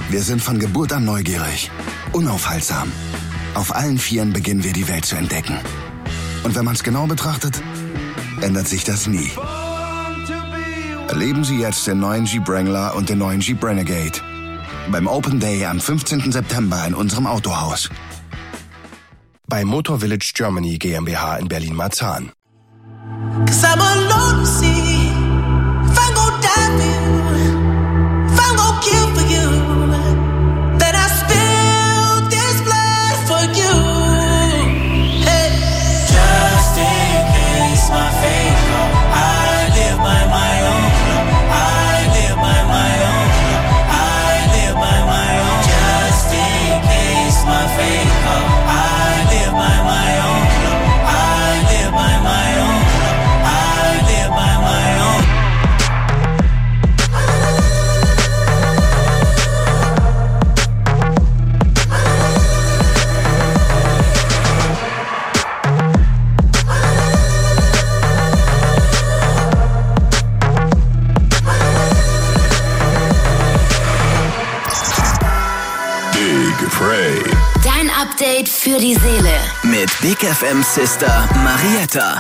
Wir sind von Geburt an neugierig, unaufhaltsam. Auf allen Vieren beginnen wir die Welt zu entdecken. Und wenn man es genau betrachtet, ändert sich das nie. Erleben Sie jetzt den neuen Jeep Wrangler und den neuen Jeep Renegade. Beim Open Day am 15. September in unserem Autohaus. Bei Motor Village Germany GmbH in Berlin-Marzahn. Dein Update für die Seele. Mit Big FM Sister Marietta.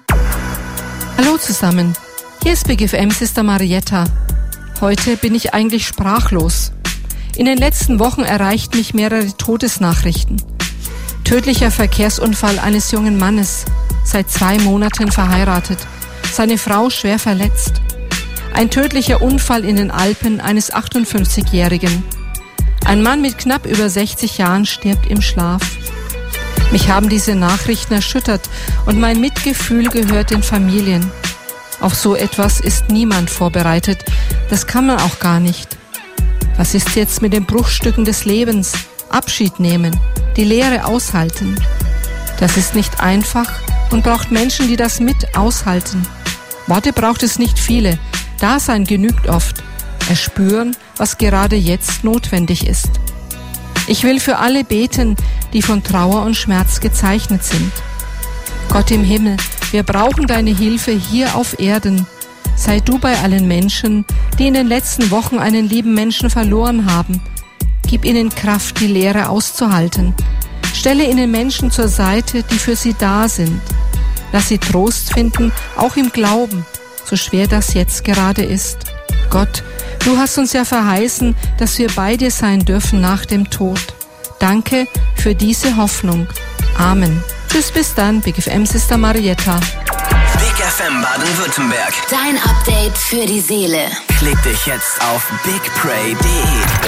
Hallo zusammen, hier ist Big FM Sister Marietta. Heute bin ich eigentlich sprachlos. In den letzten Wochen erreichten mich mehrere Todesnachrichten. Tödlicher Verkehrsunfall eines jungen Mannes, seit 2 Monaten verheiratet, seine Frau schwer verletzt. Ein tödlicher Unfall in den Alpen eines 58-Jährigen. Ein Mann mit knapp über 60 Jahren stirbt im Schlaf. Mich haben diese Nachrichten erschüttert und mein Mitgefühl gehört den Familien. Auf so etwas ist niemand vorbereitet, das kann man auch gar nicht. Was ist jetzt mit den Bruchstücken des Lebens? Abschied nehmen, die Leere aushalten. Das ist nicht einfach und braucht Menschen, die das mit aushalten. Worte braucht es nicht viele, Dasein genügt oft. Erspüren, was gerade jetzt notwendig ist. Ich will für alle beten, die von Trauer und Schmerz gezeichnet sind. Gott im Himmel, wir brauchen deine Hilfe hier auf Erden. Sei du bei allen Menschen, die in den letzten Wochen einen lieben Menschen verloren haben. Gib ihnen Kraft, die Leere auszuhalten. Stelle ihnen Menschen zur Seite, die für sie da sind. Lass sie Trost finden, auch im Glauben, so schwer das jetzt gerade ist. Gott, du hast uns ja verheißen, dass wir bei dir sein dürfen nach dem Tod. Danke für diese Hoffnung. Amen. Tschüss, bis dann, Big FM Sister Marietta. Big FM Baden-Württemberg. Dein Update für die Seele. Klick dich jetzt auf bigpray.de.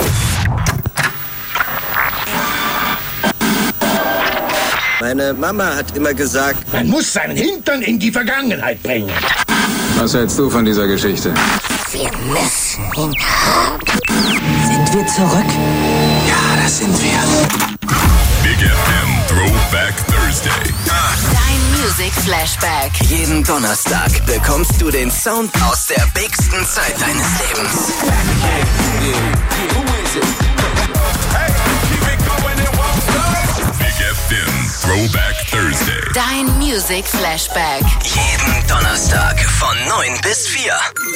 Meine Mama hat immer gesagt, man muss seinen Hintern in die Vergangenheit bringen. Was hältst du von dieser Geschichte? Wir müssen ihn haben. Sind wir zurück? Ja, das sind wir. Big FM Throwback Thursday. Dein Music Flashback. Jeden Donnerstag bekommst du den Sound aus der bigsten Zeit deines Lebens. Big FM Throwback Thursday. Dein Music Flashback. Jeden Donnerstag von 9 bis 4.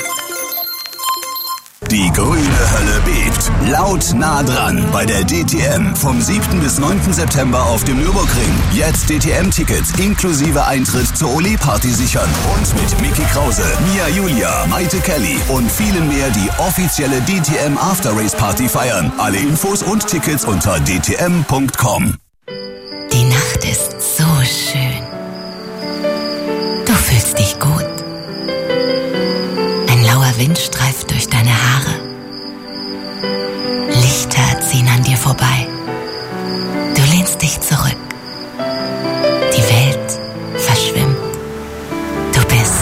Die grüne Hölle bebt. Laut nah dran bei der DTM vom 7. bis 9. September auf dem Nürburgring. Jetzt DTM-Tickets inklusive Eintritt zur Ole-Party sichern. Und mit Micky Krause, Mia Julia, Maite Kelly und vielen mehr die offizielle DTM After Race Party feiern. Alle Infos und Tickets unter dtm.com. Die Nacht ist so schön. Du fühlst dich gut. Ein lauer Wind streift durch deine Haare. Lichter ziehen an dir vorbei. Du lehnst dich zurück. Die Welt verschwimmt. Du bist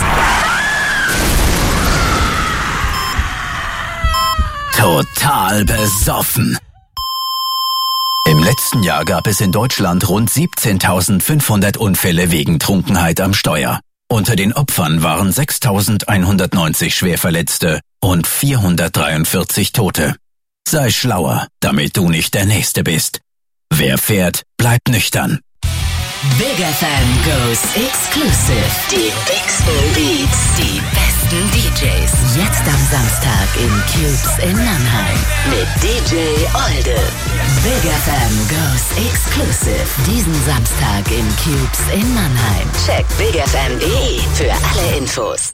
total besoffen. Im letzten Jahr gab es in Deutschland rund 17.500 Unfälle wegen Trunkenheit am Steuer. Unter den Opfern waren 6.190 Schwerverletzte und 443 Tote. Sei schlauer, damit du nicht der Nächste bist. Wer fährt, bleibt nüchtern. Big FM goes exclusive. Die dicksten Beats, die besten besten DJs. Jetzt am Samstag in Cubes in Mannheim mit DJ Olde. Big FM goes exclusive. Diesen Samstag in Cubes in Mannheim. Check bigfm.de für alle Infos.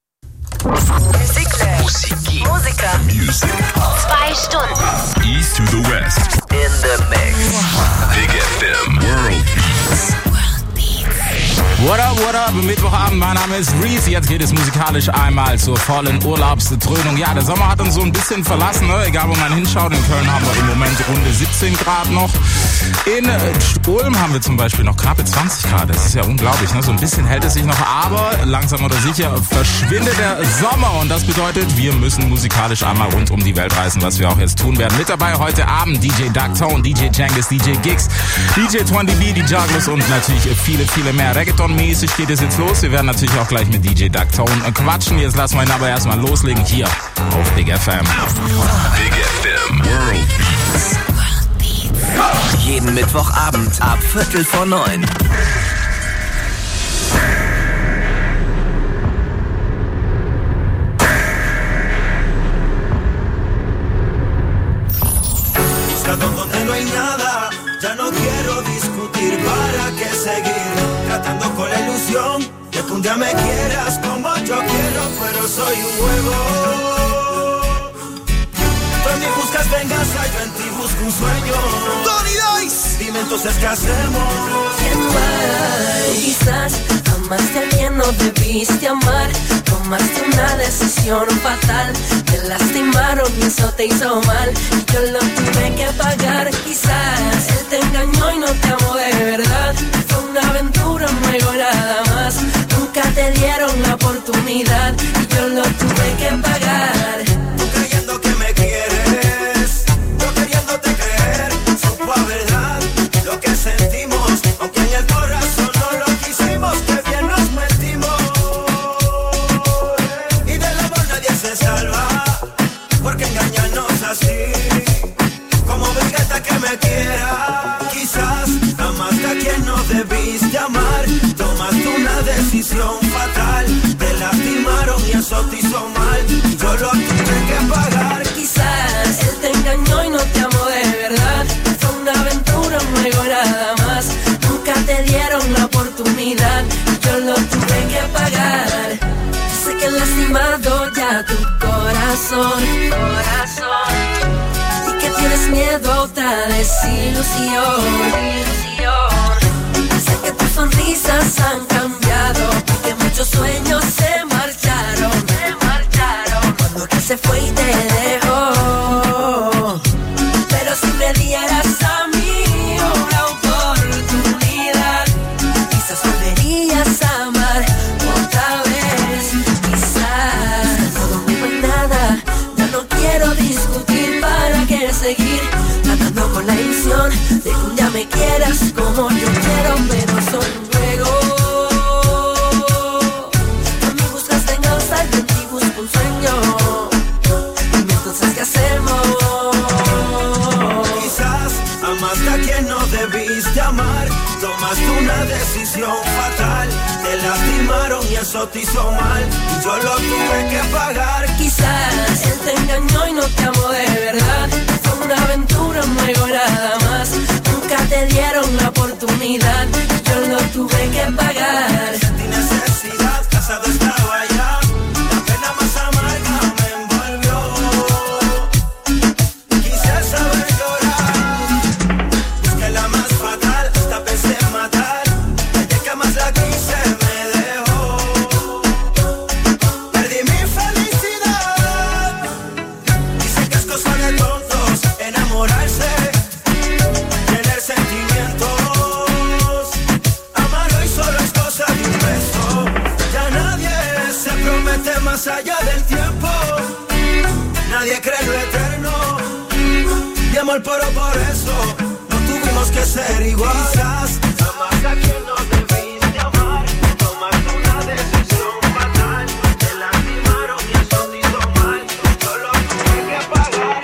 Musiker. Music. 2 Stunden. East to the west. In the mix. Big FM World Beats. What up? Mittwochabend, mein Name ist Reese. Jetzt geht es musikalisch einmal zur vollen Urlaubsdröhnung. Ja, der Sommer hat uns so ein bisschen verlassen, ne? Egal wo man hinschaut. In Köln haben wir im Moment runde 17 Grad noch. In Ulm haben wir zum Beispiel noch knappe 20 Grad. Das ist ja unglaublich, ne? So ein bisschen hält es sich noch, aber langsam oder sicher verschwindet der Sommer. Und das bedeutet, wir müssen musikalisch einmal rund um die Welt reisen, was wir auch jetzt tun werden. Mit dabei heute Abend DJ Ducktone, DJ Jengis, DJ Giggs, DJ 20B, die Jugglers und natürlich viele, viele mehr. Reggaeton-mäßig geht es jetzt los. Wir werden natürlich auch gleich mit DJ Ducktone quatschen. Jetzt lassen wir ihn aber erstmal loslegen hier auf Big FM. Big FM World Beats. Jeden Mittwochabend ab 8:45. Donde no hay nada, ya no quiero discutir, para qué seguir tratando con la ilusión de que un día me quieras como yo quiero, pero soy un juego. Tú en mí buscas venganza, yo en ti busco un sueño. Tony Dice, dime entonces qué hacemos. ¿Quién más? Quizás amaste a quien no debiste amar. Tomaste una decisión fatal, te lastimaron y eso te hizo mal, y yo lo tuve que pagar. Quizás él te engañó y no te amó de verdad. Fue una aventura, un juego nada más. Nunca te dieron la oportunidad y yo lo tuve que pagar. Tú creyendo que me quieres, yo queriéndote creer, supo a verdad lo que sentimos, aunque en el corazón no lo quisimos, que bien nos metimos. Salva, porque engañarnos así, como venganza que me quiera. Quizás amaste a quien no debiste amar, tomaste una decisión fatal, te lastimaron y eso te hizo mal, yo lo tuve que pagar. Quizás él te engañó y no te amó de verdad. Fue una aventura, un juego nada más. Nunca te dieron la oportunidad, yo lo tuve que pagar. Sé que he lastimado ya tu corazón, y que tienes miedo a otra desilusión. Sé que tus sonrisas han cambiado, y que muchos sueños se marcharon. Cuando que se fue y te dejó. Pero si me dieras a mí una oportunidad, quizás volverías a amar otra vez. Quiero discutir, para qué seguir tratando con la ilusión de que un día me quieras como yo quiero, pero soy un juego. Tú en mí buscas venganza, yo en ti busco un sueño. Dime entonces qué hacemos. Quizás amaste a quien no debiste amar, tomaste una decisión fatal, te lastimaron y eso te hizo mal, y yo lo tuve que pagar. Quizás él te engañó y no te amó de verdad. Fue una aventura, un juego nada más. Nunca te dieron la oportunidad, yo lo tuve que pagar. Sentí necesidad, casado estaba ya, la pena más amarga me envolvió. Quise saber llorar, busqué la más fatal, hasta pensé en matar. Desde que más la quise me dejó. Perdí mi felicidad, dicen que es cosa de tontos enamorarse, tener sentimientos. Amar hoy solo es cosa de un beso. Ya nadie se promete más allá del tiempo, nadie cree lo eterno. Y amor puro, por eso no tuvimos que ser igual. Quizás amaste a quien no debiste amar, tomaste una decisión fatal, te lastimaron y eso te hizo mal, yo lo tuve que pagar.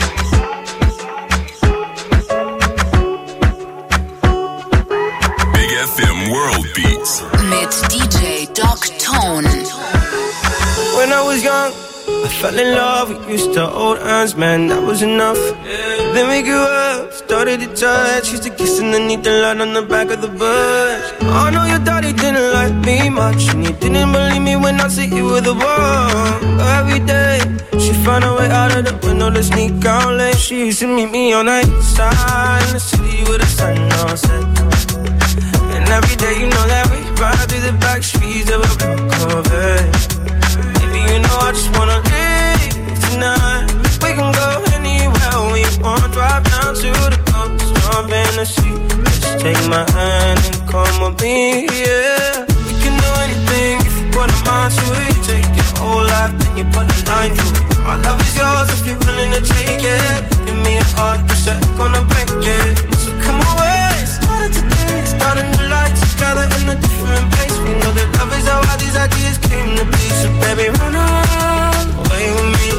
Big FM World Beats. Mit DJ Ducktone. When I was young fell in love, we used to hold hands, man, that was enough. Then we grew up, started to touch, used to kiss underneath the light on the back of the bus. I know your daddy didn't like me much, and he didn't believe me when I said you were the one. But every day, she found a way out of the window to sneak out late. She used to meet me on the east side in the city with the sun on set. And every day, you know that we ride through the back streets of a blue Corvette. Baby, you know I just wanna live tonight. We can go anywhere we want. Drive down to the coast, jump in the sea. Just take my hand and come with me, yeah. We can do anything if you put a mind to it. You take your whole life, then you put a line through it. My love is yours if you're willing to take it. Give me a heart, but you're gonna break it. So come away, started today, starting the lights together in a different place. We know that love is how all these ideas came to be. So baby, run away with me.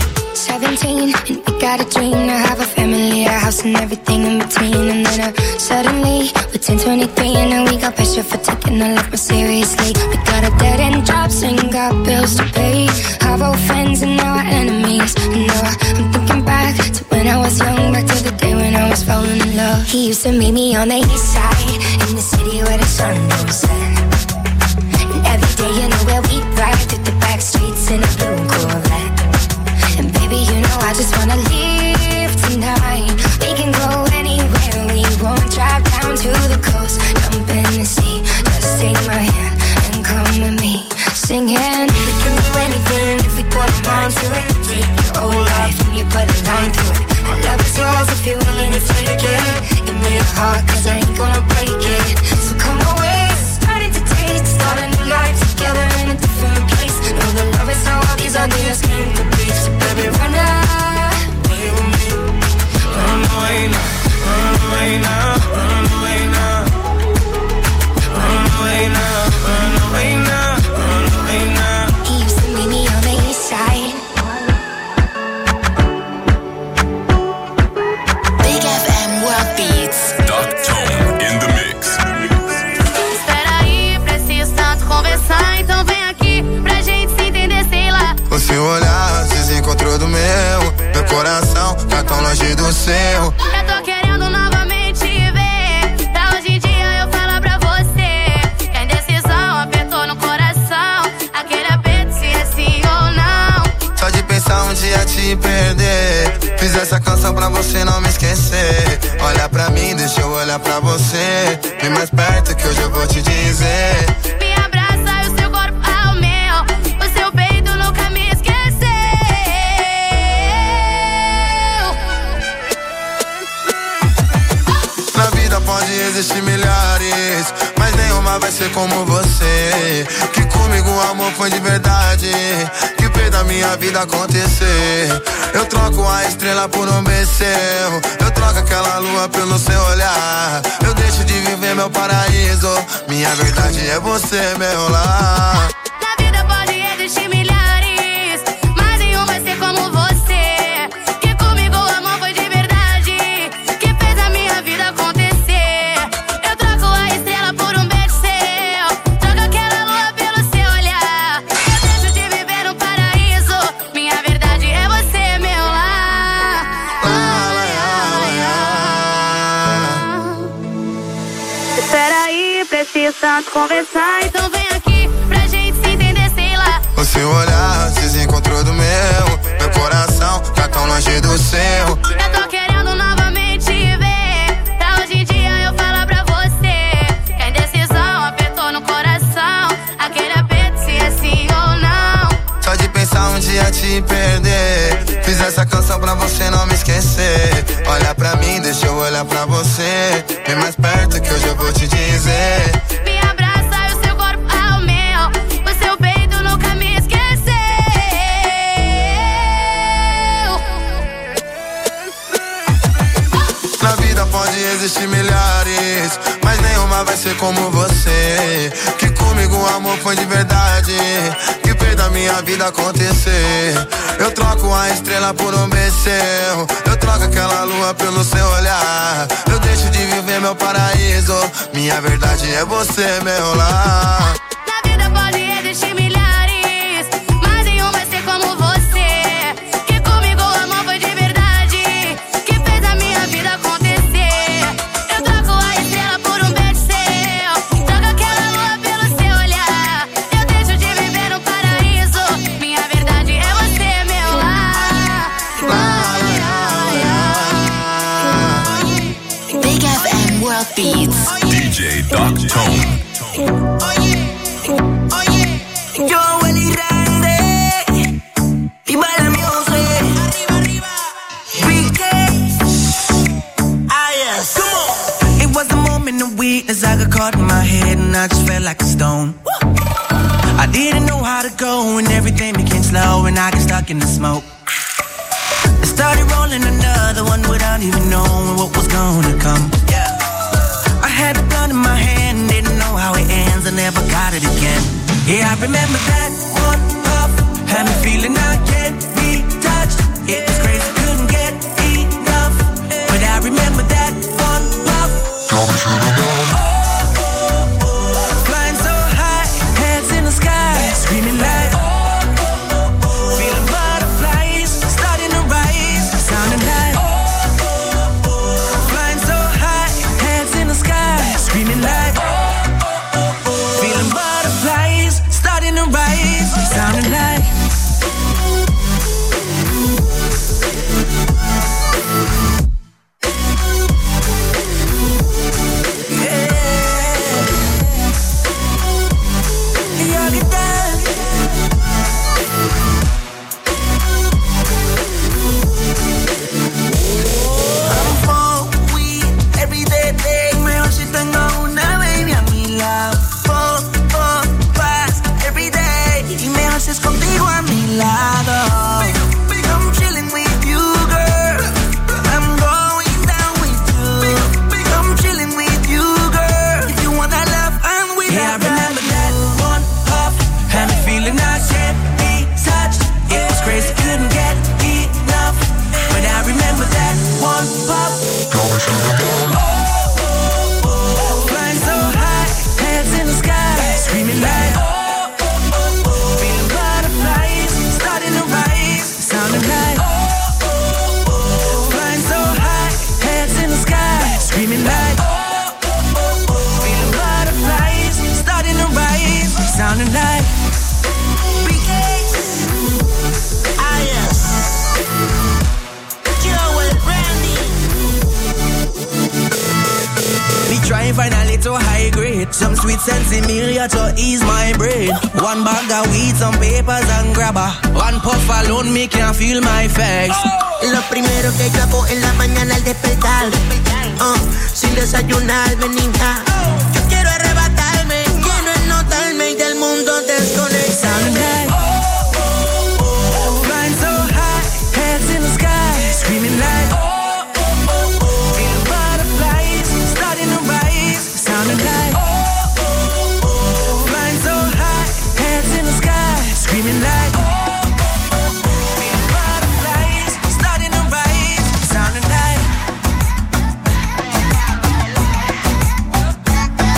17 and we got a dream to have a family, a house and everything in between. And then suddenly we're 10, 23 and now we got pressure for taking our life more seriously. We got a dead end jobs and got bills to pay. Our old friends and now our enemies. And now I'm thinking back to when I was young, back to the day when I was falling in love. He used to meet me on the east side in the city where the sun don't set. And every day you know where we ride through the back streets in a blue Corvette. And baby, you know I just wanna live tonight. We can go anywhere we want. Drive down to the coast, jump in the sea. Just take my hand and come with me, singing. We can do anything if we put our mind to it. Take your whole life and you put a line through it. My love is yours if you're willing to take it. Give me a heart, cause I ain't gonna break it. So come away, starting to taste, starting a life together in a different place. Know the love is how all these ideas came to be. So baby, run away with me. Run away now, run away now, run away now. Run away now, run away now, run away now. He used to meet me on the east side. Big FM World Beats. Doc Tone in the mix. Espera aí, preciso tanto conversar, então vem aqui pra gente se entender, sei lá. O seu olhar se desencontrou do meu. Meu coração tá tão longe do seu. Eu tô querendo novamente ver. Pra hoje em dia eu falar pra você que a indecisão apertou no coração. Aquele aperto se é sim ou não. Só de pensar um dia te perder. Fiz essa canção pra você não me esquecer. Olha pra mim, deixa eu olhar pra você. Vem mais perto que hoje eu vou te dizer. Me abraça e o seu corpo ao meu. O seu peito nunca me esqueceu. Na vida pode existir milhares, mas nenhuma vai ser como você. Que comigo o amor foi de verdade, que fez da minha vida acontecer. Eu troco a estrela por um beijo seu. Eu troco aquela lua pelo seu olhar. Eu deixo de viver meu paraíso. Minha verdade é você, meu lar. Na vida pode existir milhares, mas nenhum vai ser como você. Que comigo o amor foi de verdade, que fez a minha vida acontecer. Eu troco a estrela por um beijo seu. Troco aquela lua pelo seu olhar. Eu deixo de viver um paraíso. Minha verdade é você, meu lar. Espera aí, preciso tanto conversar, então vem aqui pra gente se entender, sei lá. O seu olhar se desencontrou do meu. Meu coração tá tão longe do seu. Eu tô querendo novamente ver. Pra hoje em dia eu falar pra você que a indecisão apertou no coração. Aquele aperto se é sim ou não. Só de pensar um dia te perder. Fiz essa canção pra você não me esquecer. Olha pra mim, deixa eu olhar pra você. Vem mais perto que hoje eu vou te dizer. Me abraça e o seu corpo ao meu. O seu peito nunca me esqueceu. Na vida pode existir milhares, mas nenhuma vai ser como você. Que comigo o amor foi de verdade, que fez da minha vida acontecer. Eu troco a estrela por um beijo seu. Eu troco aquela lua pelo seu olhar. Eu deixo de viver meu paraíso. Minha verdade é você, meu lar. Na vida pode existir milhares, mas nenhum vai ser como você. Non-Stop Beats. DJ Dark Tone. Yo, Willy Randy, viva la music. Big days. Ah, yes. Come on. It was a moment of weakness. I got caught in my head and I just felt like a stone. I didn't know how to go and everything became slow and I got stuck in the smoke. I started rolling another one without even knowing what was gonna come. Yeah. I had the blood in my hand, didn't know how it ends, I never got it again. Yeah, I remember that one puff, had me feeling I can't be touched. It was crazy, couldn't get enough, but I remember that one puff. Flying so high, heads in the sky, screaming like feeling butterflies, starting to rise, sounding like flying so high, heads in the sky, screaming like feeling butterflies, starting to rise, sounding like contigo a mi lado. I'm chilling with you, girl. I'm going down with you. I'm chilling with you, girl. If you wanna love, I'm with you. Yeah, I remember that one puff, had me feeling I can't be touched. It was crazy, couldn't get enough, but I remember that one puff. Flying so high, heads in the sky, screaming like sounding like flying so high, heads in the sky, screaming like feeling butterflies, starting to rise, sounding like BK. Ah, yes. Joel Randy. Me try and find a little high grade, some sweet sensimilia to ease my brain. One bag of weed, some papers and grabber. One puff alone, me can't feel my face. Lo primero que yo hago en la mañana al despertar, sin desayunar, venía. Yo quiero arrebatarme, quiero notarme y del mundo desconectarme. Flying so high, heads in the sky, screaming like feeling butterflies, starting to rise, sounding like flying so high, heads in the sky, screaming like feeling butterflies, starting to rise, sounding like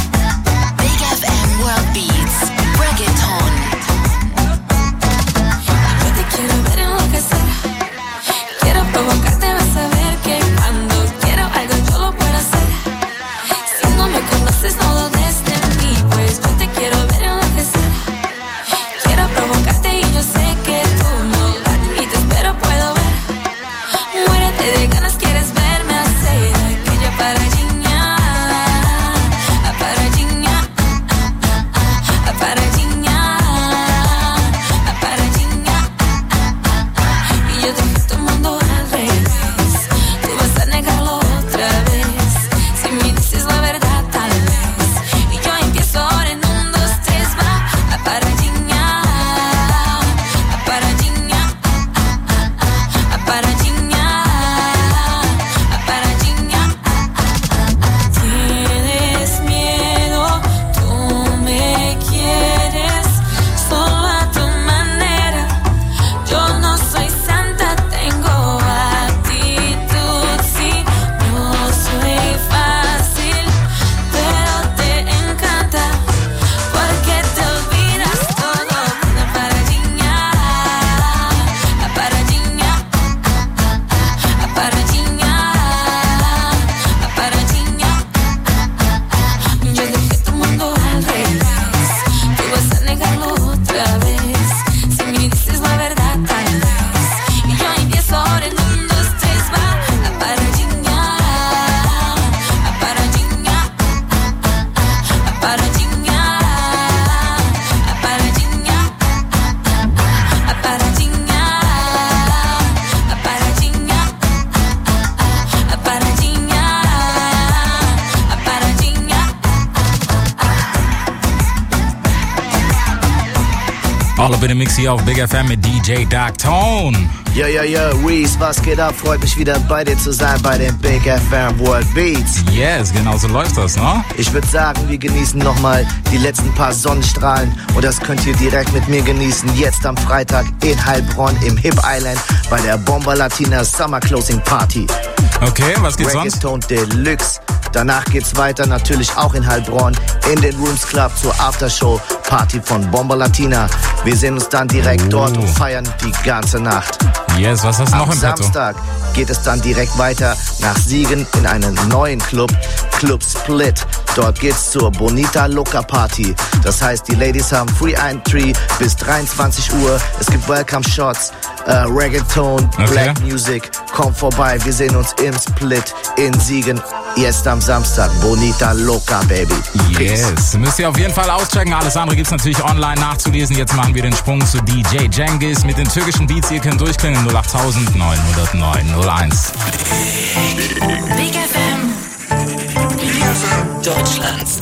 All up in the Mix hier auf Big FM mit DJ Dark Tone. Yo, Reese, was geht ab? Freut mich wieder bei dir zu sein bei den Big FM World Beats. Yes, genau so läuft das, ne? Ich würde sagen, wir genießen nochmal die letzten paar Sonnenstrahlen und das könnt ihr direkt mit mir genießen. Jetzt am Freitag in Heilbronn im Hip Island bei der Bomba Latina Summer Closing Party. Okay, was geht's sonst? Reggaeton Deluxe. Danach geht's weiter, natürlich auch in Heilbronn, in den Rooms Club zur Aftershow-Party von Bomba Latina. Wir sehen uns dann direkt dort und feiern die ganze Nacht. Yes, was hast du noch im Petto? Am Samstag geht es dann direkt weiter nach Siegen in einen neuen Club, Club Split. Dort geht's zur Bonita Loca Party. Das heißt, die Ladies haben Free Entry bis 23 Uhr. Es gibt Welcome Shots, Reggaeton, Black Music. Kommt vorbei, wir sehen uns im Split in Siegen. Jetzt am Samstag, Bonita Loca, Baby. Yes, müsst ihr auf jeden Fall auschecken. Alles andere gibt's natürlich online nachzulesen. Jetzt machen wir den Sprung zu DJ Cengiz mit den türkischen Beats. Ihr könnt durchklingen 08000 909 01. Big FM Deutschlands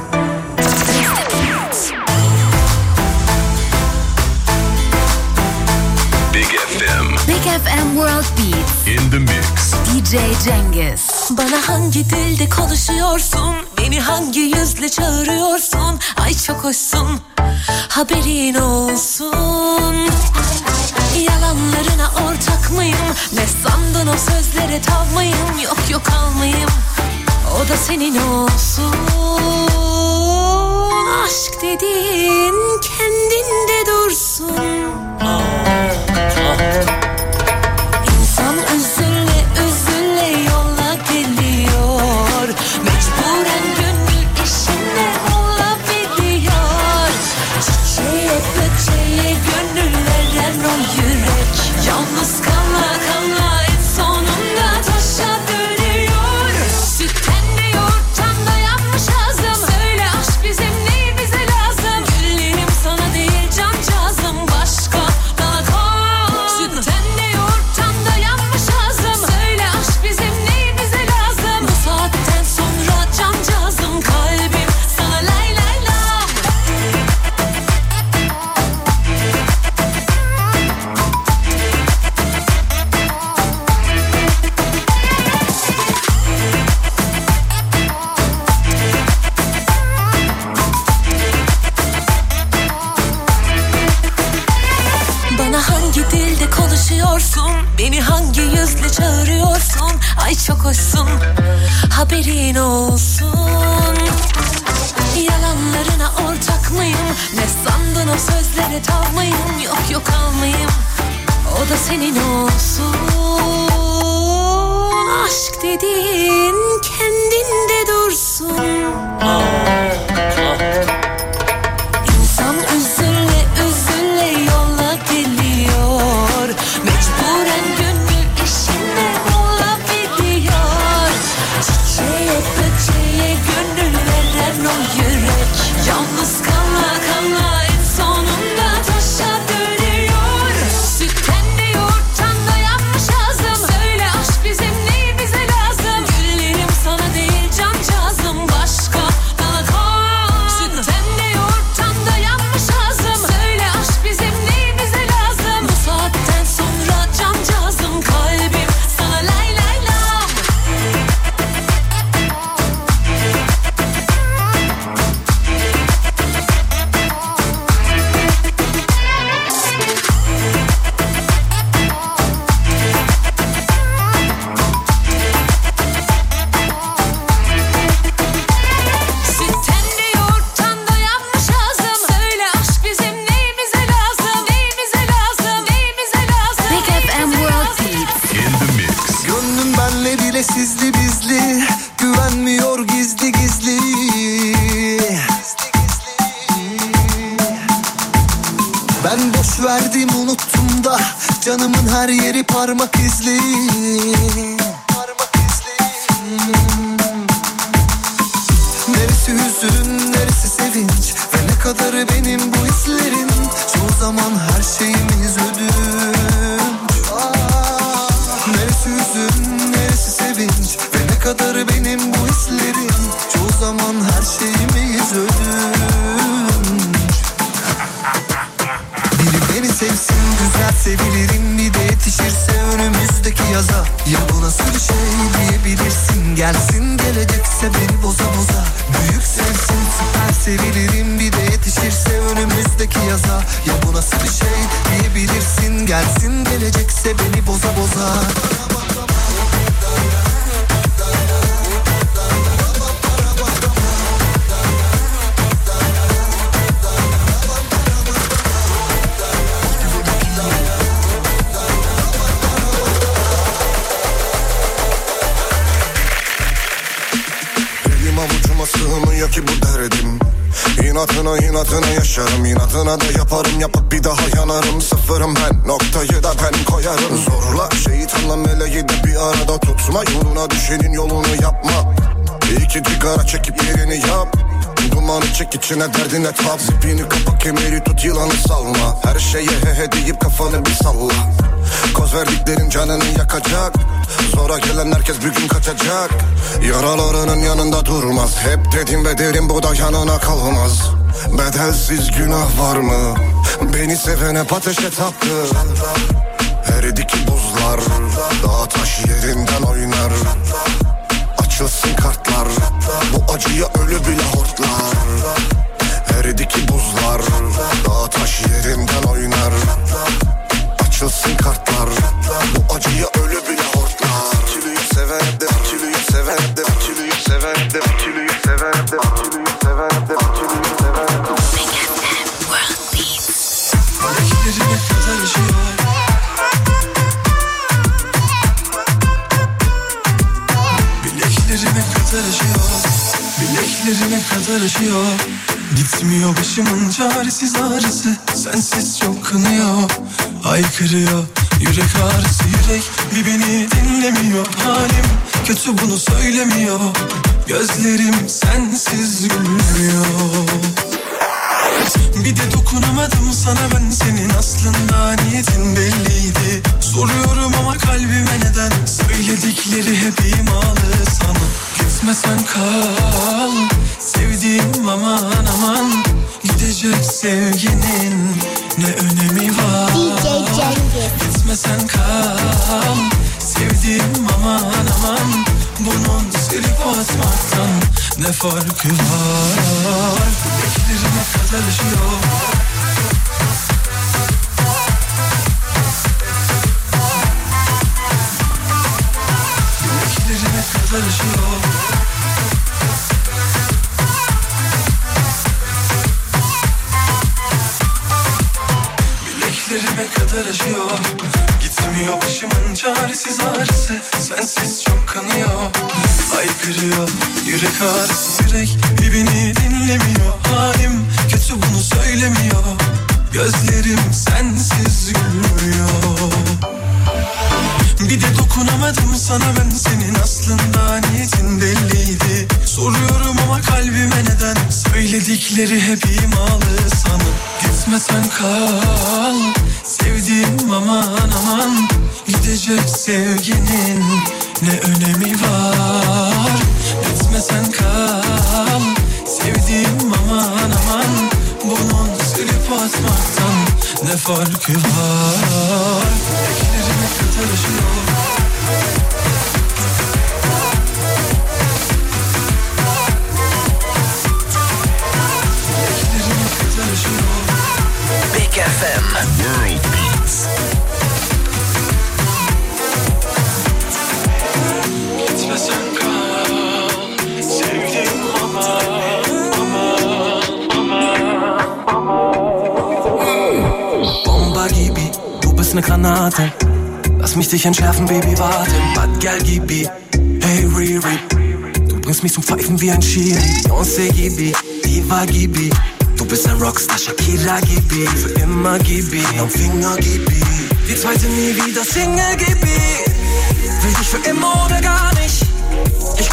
Big FM World Beats in the mix. DJ Cengiz. Bana hangi dilde konuşuyorsun? Beni hangi yüzle çağırıyorsun? Ay çok hoşsun, haberin olsun. Yalanlarına ortak mıyım? Ne sandın o sözlere tav mıyım? Yok almayayım, o da senin olsun. Aşk dediğin kendinde dursun. İnsan üzüle üzüle yola geliyor. Mecburen gönül işinde olabiliyor. Çiçeğe böceğe gönül veren o yürek. Yalnız kala kala en sonunda taşa dönüyor. Sütten de yoğurttan da yanmış ağzım. Söyle aşk bizim neyimize lazım? Güllerim sana değil cancağızım. Başka bana koy. Sütten de yoğurttan da yanmış ağzım. Söyle aşk bizim neyimize lazım? Bu saatten sonra cancağızım. Kalbim sana lay lay lam. Bana hangi dilde konuşuyorsun? Beni hangi yüzle çağırıyorsun? Ay çok hoşsun, haberin olsun. Yalanlarına ortak mıyım? Ne sandın o sözlere tav mıyım? Yok almayayım, o da senin olsun. Aşk dediğin kendinde dursun. İnsan üzüle üzüle yola geliyor. Mecburen gönül işinde olabiliyor. Çiçeğe böceğe gönül veren o yürek. Yalnız kala kala en sonunda taşa dönüyor. Sütten de yoğurttan da yanmış ağzım. Söyle aşk bizim neyimize lazım? Güllerim sana değil cancağızım. Başka bana koy. Sütten de yoğurttan da yanmış ağzım. Söyle aşk bizim neyimize lazım? Bu saatten sonra cancağızım. Kalbim sana lay lay lam. Sütten de yoğurttan da yanmış ağzım. Söyle aşk bizim neyimize lazım? Neyimize lazım? Neyimize lazım? Big FM World Beats In the mix. Gönlüm benle bile sizli bizli, güvenmiyor gizli gizli. Ben boş verdim unuttum da canımın her yeri parmak izli. Neresi hüzün, neresi sevinç ve ne kadar benim bu hislerin. Çoğu zaman her şeyimiz ödünç. Neresi hüzün, neresi sevinç ve ne kadar benim bu hislerin. Çoğu zaman her şeyimiz ödünç. gelsin, gelecekse beni boza boza. Büyük sensin, süper sevilirim, bir de yetişirse önümüzdeki yaza. Ya bu nasıl bir şey diyebilirsin, gelsin gelecekse beni boza boza. Sığmıyor ki bu derdim. İnatına yaşarım, inatına da yaparım, yapıp bir daha yanarım. Sıfırım ben, noktayı da ben koyarım. Zorla şeytanla meleği de bir arada tutma. Yoluna düşenin yolunu yapma. İki sigara çekip yerini yap. Dumanı çek içine, derdine tap. Zipini kapa, kemeri tut, yılanı salma. Her şeye he deyip kafanı bir salla. Koz verdiklerin canını yakacak. Zora gelen herkes bir gün kaçacak. Yaralarının yanında durmaz. Hep dedim ve derim, bu da yanına kalmaz. Bedelsiz günah var mı? Beni seven hep ateşe taptı. Eridi ki buzlar, dağ taş yerinden oynar. Açılsın kartlar, bu acıya ölü bile hortlar. Eridi ki buzlar, dağ taş yerinden oynar. Açılsın kartlar, bu acıya ölü bile hortlar. Akülüyü seven de, akülüyü seven de, akülüyü seven de, akülüyü seven de, akülüyü seven de, akülüyü seven de. Bileklerine kadar ışıyor. Bileklerine kadar ışıyor. Bileklerine kadar ışıyor. Gitmiyor başımın çaresiz ağrısı, sensiz çok kanıyor. Haykırıyor yürek ağrısı, yürek bir beni dinlemiyor. Halim kötü, bunu söylemiyor. Gözlerim sensiz gülmüyor. Bir de dokunamadım sana ben, senin aslında niyetin belliydi. Soruyorum ama kalbime neden, söyledikleri hep imalı sana. Gitmesen kal, sevdiğim aman aman. Gidecek sevginin ne önemi var? Gitmesen kal, sevdiğim aman aman. Bunun silip atmaktan ne farkı var? Bileklerime kadar ışıyor. Bileklerime kadar ışıyor. Bileklerime kadar ışıyor. Gitmiyor başımın çaresiz ağrısı, sensiz çok kanıyor. Haykırıyor yürek ağrısı, yürek bir beni dinlemiyor. Halim kötü, bunu söylemiyor. Gözlerim sensiz gülmüyor. Bir de dokunamadım sana ben, senin aslında niyetin belliydi. Soruyorum ama kalbime neden, söyledikleri hep imalı sana. Gitmesen kal, sevdiğim aman aman. Gidecek sevginin ne önemi var? Gitmesen kal, sevdiğim aman aman. Bunun silip atmaktan ne farkı var? Bileklerime kadar ışıyor. Bileklerime kadar ışıyor. Big FM World Beats. Gitmesen kal, sevdiğim Bomba gibi, du bist ne Granate. Lass mich dich entschärfen, Baby, warte. Bad Girl, Gibi, hey Riri. Du bringst mich zum Pfeifen wie ein Chili. Beyoncé, Gibi, Diva, Gibi. Du bist ein Rockstar, Shakira, Gibi. Für immer Gibi, am Finger, Gibi. Die zweite nie wieder Single, Gibi. Will dich für immer oder gar